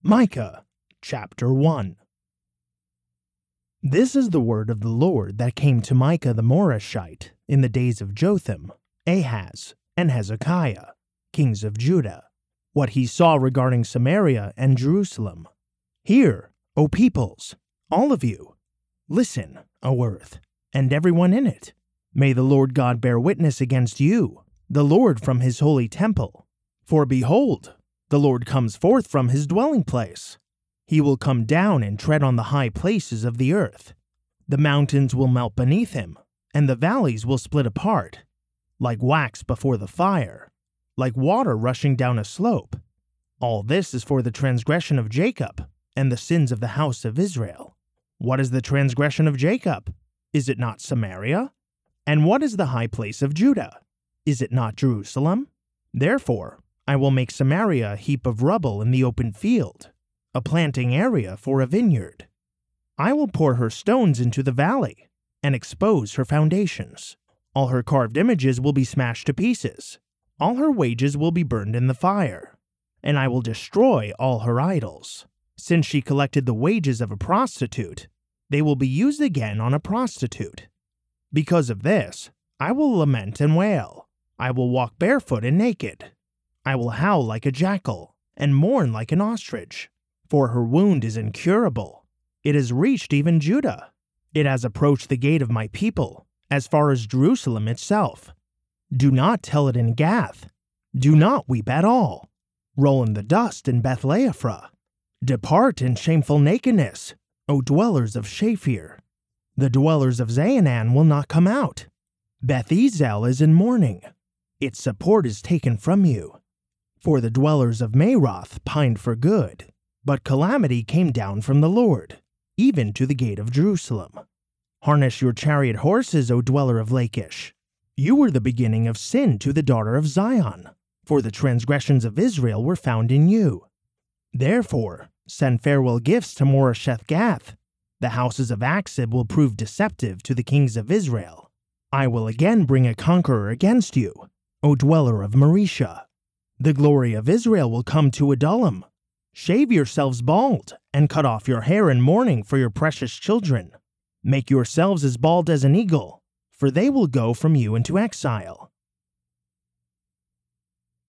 Micah chapter 1. This is the word of the Lord that came to Micah the Morashite in the days of Jotham, Ahaz, and Hezekiah, kings of Judah, what he saw regarding Samaria and Jerusalem. Hear, O peoples, all of you. Listen, O earth, and everyone in it. May the Lord God bear witness against you, the Lord from his holy temple. For behold, the Lord comes forth from his dwelling place. He will come down and tread on the high places of the earth. The mountains will melt beneath him, and the valleys will split apart, like wax before the fire, like water rushing down a slope. All this is for the transgression of Jacob and the sins of the house of Israel. What is the transgression of Jacob? Is it not Samaria? And what is the high place of Judah? Is it not Jerusalem? Therefore, I will make Samaria a heap of rubble in the open field, a planting area for a vineyard. I will pour her stones into the valley and expose her foundations. All her carved images will be smashed to pieces. All her wages will be burned in the fire, and I will destroy all her idols. Since she collected the wages of a prostitute, they will be used again on a prostitute. Because of this, I will lament and wail. I will walk barefoot and naked. I will howl like a jackal and mourn like an ostrich, for her wound is incurable. It has reached even Judah. It has approached the gate of my people, as far as Jerusalem itself. Do not tell it in Gath. Do not weep at all. Roll in the dust in Beth-leaphrah. Depart in shameful nakedness, O dwellers of Shaphir. The dwellers of Zaanan will not come out. Beth-ezel is in mourning. Its support is taken from you. For the dwellers of Maroth pined for good, but calamity came down from the Lord, even to the gate of Jerusalem. Harness your chariot horses, O dweller of Lachish. You were the beginning of sin to the daughter of Zion, for the transgressions of Israel were found in you. Therefore, send farewell gifts to Moresheth-Gath. The houses of Aksib will prove deceptive to the kings of Israel. I will again bring a conqueror against you, O dweller of Mareshah. The glory of Israel will come to Adullam. Shave yourselves bald, and cut off your hair in mourning for your precious children. Make yourselves as bald as an eagle, for they will go from you into exile.